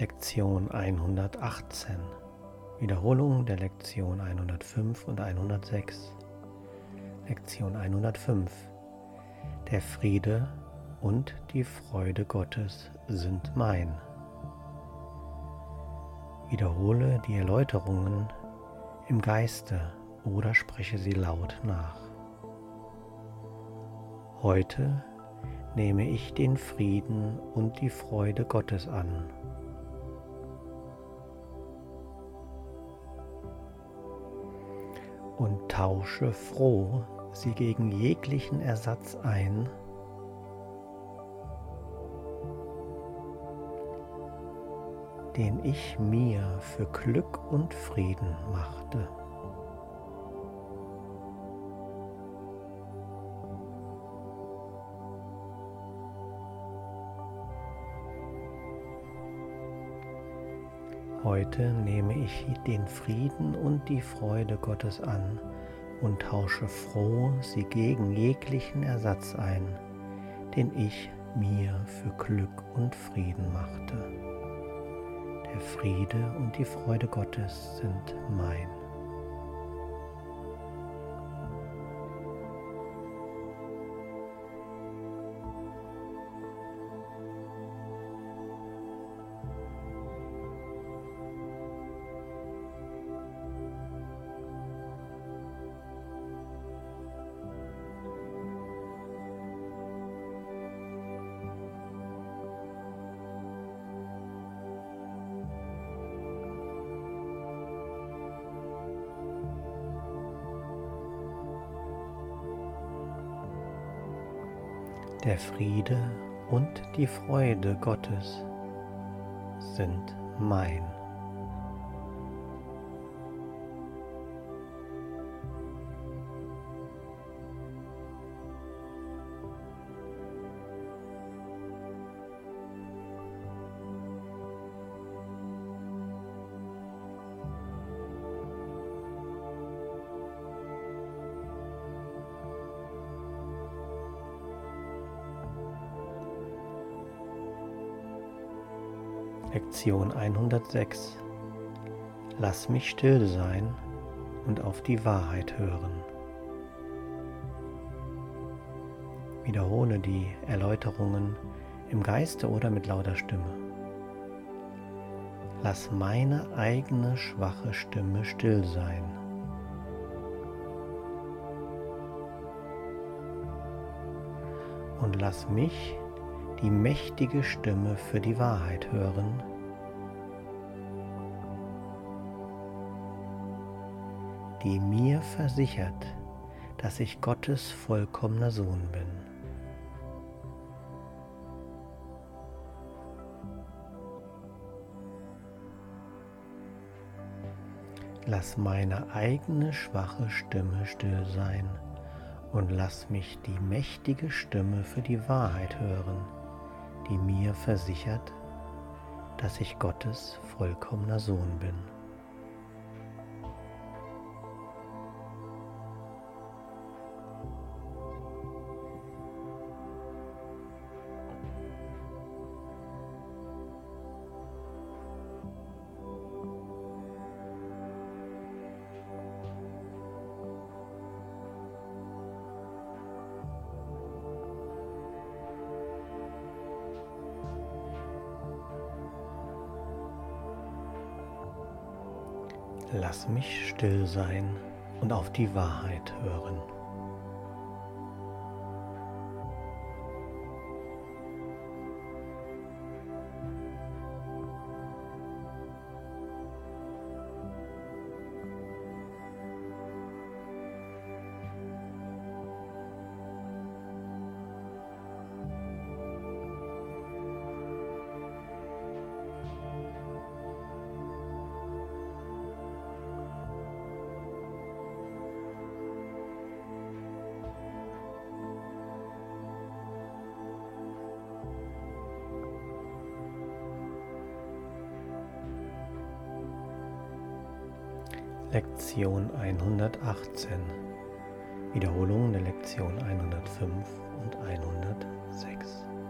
Lektion 118. Wiederholung der Lektion 105 und 106. Lektion 105. Der Friede und die Freude Gottes sind mein. Wiederhole die Erläuterungen im Geiste oder spreche sie laut nach. Heute nehme ich den Frieden und die Freude Gottes an. Und tausche froh sie gegen jeglichen Ersatz ein, den ich mir für Glück und Frieden machte. Heute nehme ich den Frieden und die Freude Gottes an und tausche froh sie gegen jeglichen Ersatz ein, den ich mir für Glück und Frieden machte. Der Friede und die Freude Gottes sind mein. Der Friede und die Freude Gottes sind mein. Lektion 106. Lass mich still sein und auf die Wahrheit hören. Wiederhole die Erläuterungen im Geiste oder mit lauter Stimme. Lass meine eigene schwache Stimme still sein. Und lass mich die mächtige Stimme für die Wahrheit hören, die mir versichert, dass ich Gottes vollkommener Sohn bin. Lass meine eigene schwache Stimme still sein und lass mich die mächtige Stimme für die Wahrheit hören, die mir versichert, dass ich Gottes vollkommener Sohn bin. Lass mich still sein und auf die Wahrheit hören. Lektion 118. Wiederholung der Lektion 105 und 106.